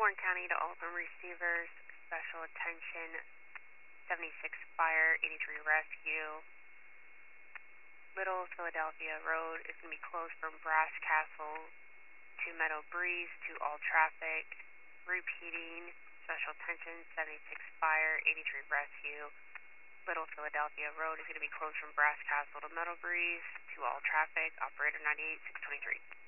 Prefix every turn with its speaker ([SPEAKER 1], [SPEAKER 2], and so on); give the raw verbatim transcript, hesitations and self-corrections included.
[SPEAKER 1] Warren County to all of them receivers, special attention, seventy-six Fire, eighty-three Rescue. Little Philadelphia Road is going to be closed from Brass Castle to Meadow Breeze to all traffic. Repeating, special attention, seventy-six Fire, eighty-three Rescue. Little Philadelphia Road is going to be closed from Brass Castle to Meadow Breeze to all traffic. Operator ninety-eight six twenty-three.